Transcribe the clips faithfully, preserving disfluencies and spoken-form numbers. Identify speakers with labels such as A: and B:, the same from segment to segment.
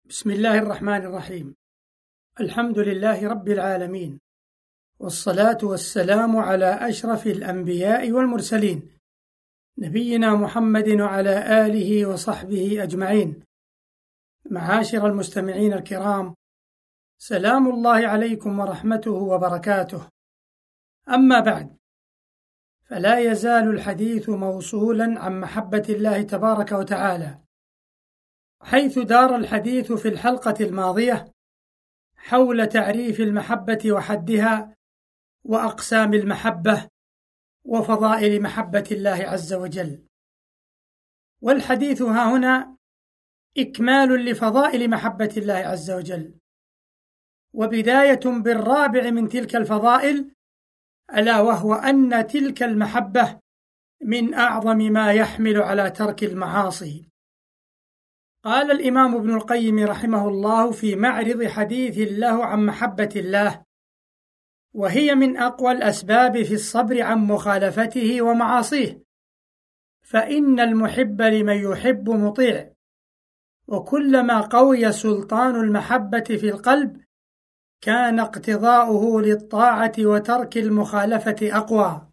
A: بسم الله الرحمن الرحيم. الحمد لله رب العالمين، والصلاة والسلام على أشرف الأنبياء والمرسلين، نبينا محمد وعلى آله وصحبه أجمعين. معاشر المستمعين الكرام، سلام الله عليكم ورحمته وبركاته. أما بعد، فلا يزال الحديث موصولا عن محبة الله تبارك وتعالى، حيث دار الحديث في الحلقة الماضية حول تعريف المحبة وحدها وأقسام المحبة وفضائل محبة الله عز وجل، والحديث ها هنا إكمال لفضائل محبة الله عز وجل، وبداية بالرابع من تلك الفضائل، ألا وهو أن تلك المحبة من أعظم ما يحمل على ترك المعاصي. قال الإمام ابن القيم رحمه الله في معرض حديث له عن محبة الله: وهي من أقوى الأسباب في الصبر عن مخالفته ومعاصيه، فإن المحب لمن يحب مطيع، وكلما قوي سلطان المحبة في القلب كان اقتضاؤه للطاعة وترك المخالفة أقوى.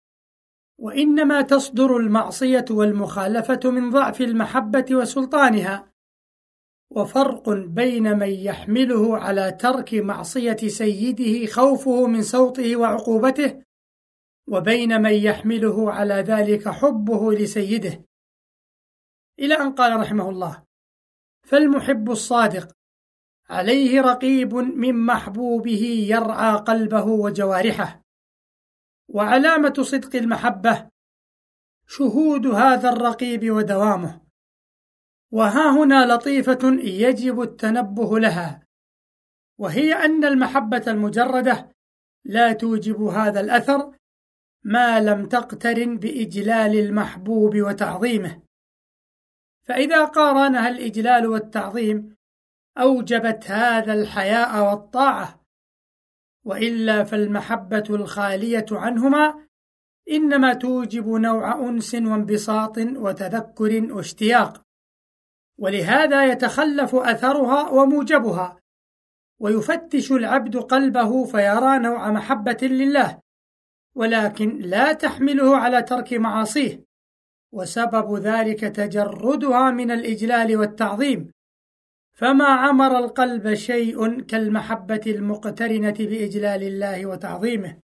A: وإنما تصدر المعصية والمخالفة من ضعف المحبة وسلطانها، وفرق بين من يحمله على ترك معصية سيده خوفه من سوطه وعقوبته، وبين من يحمله على ذلك حبه لسيده، إلى أن قال رحمه الله: فالمحب الصادق عليه رقيب من محبوبه يرعى قلبه وجوارحه. وعلامة صدق المحبة شهود هذا الرقيب ودوامه. وها هنا لطيفة يجب التنبه لها، وهي أن المحبة المجردة لا توجب هذا الأثر ما لم تقترن بإجلال المحبوب وتعظيمه، فإذا قارنها الإجلال والتعظيم أوجبت هذا الحياء والطاعة، وإلا فالمحبة الخالية عنهما إنما توجب نوع أنس وانبساط وتذكر واشتياق، ولهذا يتخلف أثرها وموجبها، ويفتش العبد قلبه فيرى نوع محبة لله، ولكن لا تحمله على ترك معاصيه، وسبب ذلك تجردها من الإجلال والتعظيم، فما عمر القلب شيء كالمحبة المقترنة بإجلال الله وتعظيمه.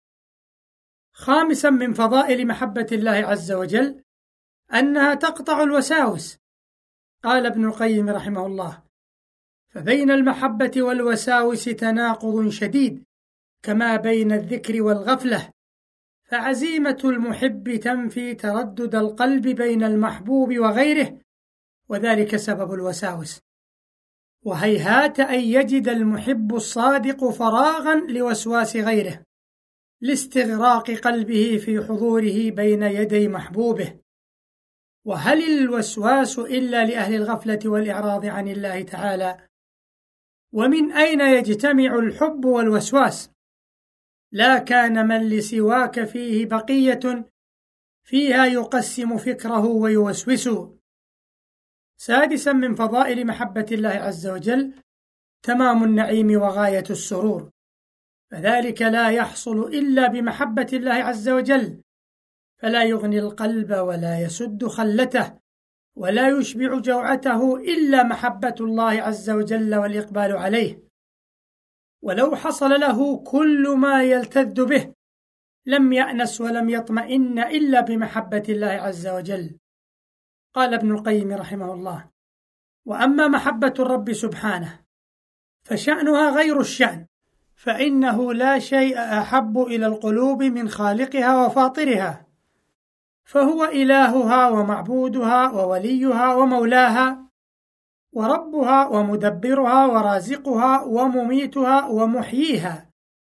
A: خامسا من فضائل محبة الله عز وجل أنها تقطع الوساوس. قال ابن القيم رحمه الله: فبين المحبة والوساوس تناقض شديد كما بين الذكر والغفلة، فعزيمة المحب تنفي تردد القلب بين المحبوب وغيره، وذلك سبب الوساوس. وهيهات أن يجد المحب الصادق فراغا لوسواس غيره لاستغراق قلبه في حضوره بين يدي محبوبه. وهل الوسواس إلا لأهل الغفلة والإعراض عن الله تعالى؟ ومن أين يجتمع الحب والوسواس؟ لا كان من لسواك فيه بقية فيها يقسم فكره ويوسوس. سادسا من فضائل محبة الله عز وجل تمام النعيم وغاية السرور، فذلك لا يحصل إلا بمحبة الله عز وجل، فلا يغني القلب ولا يسد خلته ولا يشبع جوعته إلا محبة الله عز وجل والإقبال عليه. ولو حصل له كل ما يلتذ به لم يأنس ولم يطمئن إلا بمحبة الله عز وجل. قال ابن القيم رحمه الله: وأما محبة الرب سبحانه فشأنها غير الشأن، فإنه لا شيء أحب إلى القلوب من خالقها وفاطرها، فهو إلهها ومعبودها ووليها ومولاها وربها ومدبرها ورازقها ومميتها ومحييها،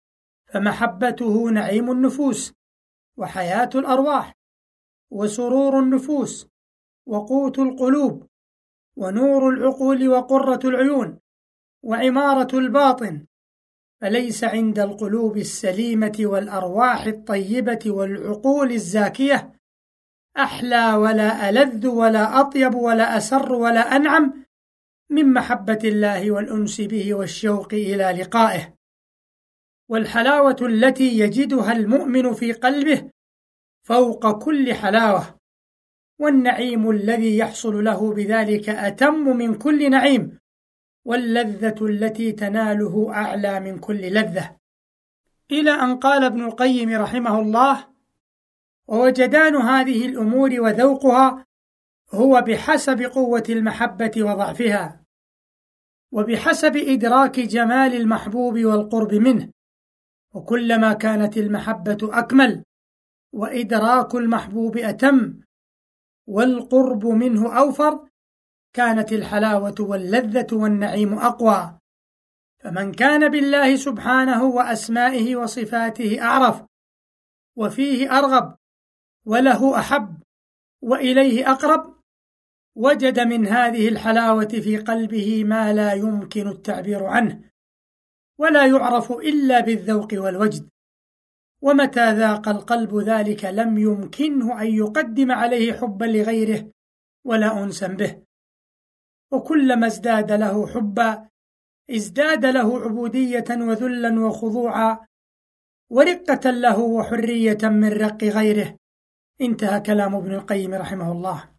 A: فمحبته نعيم النفوس وحياة الأرواح وسرور النفوس وقوت القلوب ونور العقول وقرة العيون وعمارة الباطن، فليس عند القلوب السليمة والأرواح الطيبة والعقول الزاكية أحلى ولا ألذ ولا أطيب ولا أسر ولا أنعم من محبة الله والأنس به والشوق إلى لقائه. والحلاوة التي يجدها المؤمن في قلبه فوق كل حلاوة، والنعيم الذي يحصل له بذلك أتم من كل نعيم، واللذة التي تناله أعلى من كل لذة. إلى أن قال ابن القيم رحمه الله: ووجدان هذه الأمور وذوقها هو بحسب قوة المحبة وضعفها، وبحسب إدراك جمال المحبوب والقرب منه، وكلما كانت المحبة أكمل وإدراك المحبوب أتم والقرب منه أوفر كانت الحلاوة واللذة والنعيم أقوى. فمن كان بالله سبحانه وأسمائه وصفاته أعرف وفيه أرغب وله أحب وإليه أقرب وجد من هذه الحلاوة في قلبه ما لا يمكن التعبير عنه ولا يعرف إلا بالذوق والوجد، ومتى ذاق القلب ذلك لم يمكنه أن يقدم عليه حبا لغيره ولا أنسا به، وكلما ازداد له حبا ازداد له عبودية وذلا وخضوعا ورقة له وحرية من رق غيره. انتهى كلام ابن القيم رحمه الله.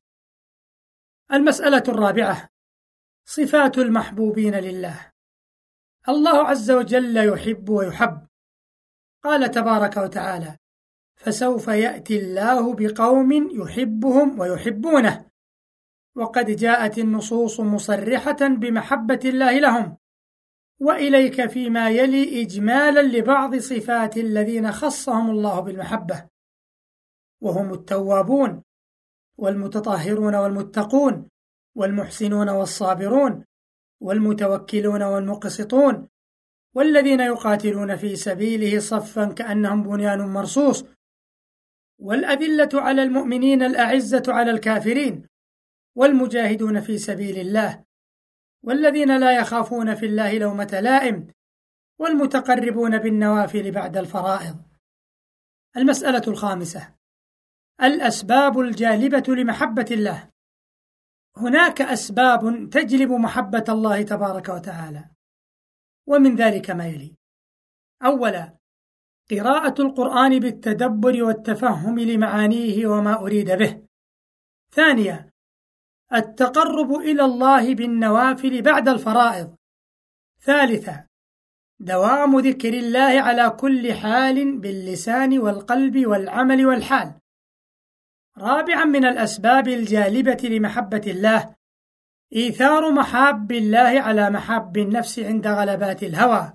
A: المسألة الرابعة: صفات المحبوبين لله. الله عز وجل يحب ويحب، قال تبارك وتعالى: فسوف يأتي الله بقوم يحبهم ويحبونه، وقد جاءت النصوص مصرحة بمحبة الله لهم. وإليك فيما يلي إجمالا لبعض صفات الذين خصهم الله بالمحبة، وهم التوابون والمتطهرون والمتقون والمحسنون والصابرون والمتوكلون والمقسطون والذين يقاتلون في سبيله صفا كأنهم بنيان مرصوص، والأذلة على المؤمنين الأعزة على الكافرين، والمجاهدون في سبيل الله، والذين لا يخافون في الله لومة لائم، والمتقربون بالنوافل بعد الفرائض. المسألة الخامسة: الأسباب الجالبة لمحبة الله. هناك أسباب تجلب محبة الله تبارك وتعالى، ومن ذلك ما يلي: أولا، قراءة القرآن بالتدبر والتفهم لمعانيه وما أريد به. ثانيا، التقرب إلى الله بالنوافل بعد الفرائض. ثالثا، دوام ذكر الله على كل حال باللسان والقلب والعمل والحال. رابعا، من الأسباب الجالبة لمحبة الله إيثار محاب الله على محاب النفس عند غلبات الهوى.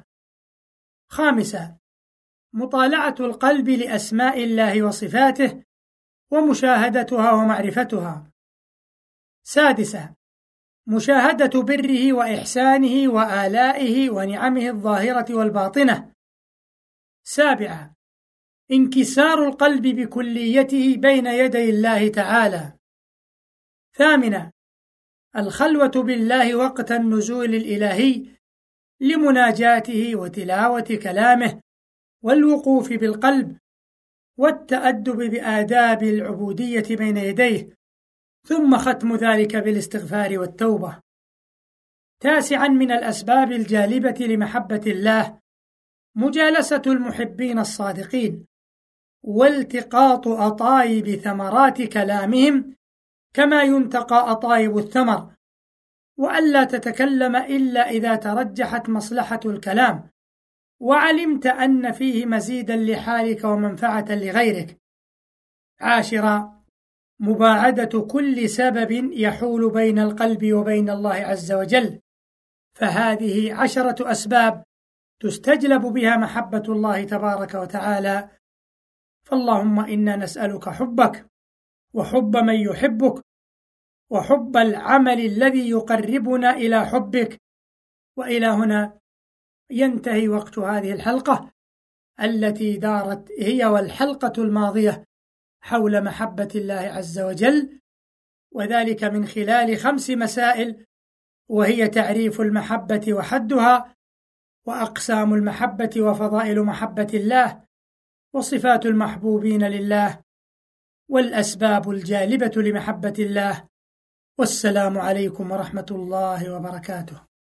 A: خامسا، مطالعة القلب لأسماء الله وصفاته ومشاهدتها ومعرفتها. سادسا، مشاهدة بره وإحسانه وآلائه ونعمه الظاهرة والباطنة. سابعا، انكسار القلب بكليته بين يدي الله تعالى. ثامنا، الخلوة بالله وقت النزول الإلهي لمناجاته وتلاوة كلامه والوقوف بالقلب والتأدب بآداب العبودية بين يديه، ثم ختم ذلك بالاستغفار والتوبة. تاسعا، من الأسباب الجالبة لمحبة الله مجالسة المحبين الصادقين والتقاط أطايب ثمرات كلامهم كما ينتقى أطايب الثمر، وألا تتكلم إلا إذا ترجحت مصلحة الكلام وعلمت أن فيه مزيدا لحالك ومنفعة لغيرك. عاشرا، مباعدة كل سبب يحول بين القلب وبين الله عز وجل، فهذه عشرة أسباب تستجلب بها محبة الله تبارك وتعالى. فاللهم إنا نسألك حبك وحب من يحبك وحب العمل الذي يقربنا إلى حبك. وإلى هنا ينتهي وقت هذه الحلقة التي دارت هي والحلقة الماضية حول محبة الله عز وجل، وذلك من خلال خمس مسائل، وهي تعريف المحبة وحدها، وأقسام المحبة وفضائل محبة الله، وصفات المحبوبين لله، والأسباب الجالبة لمحبة الله، والسلام عليكم ورحمة الله وبركاته.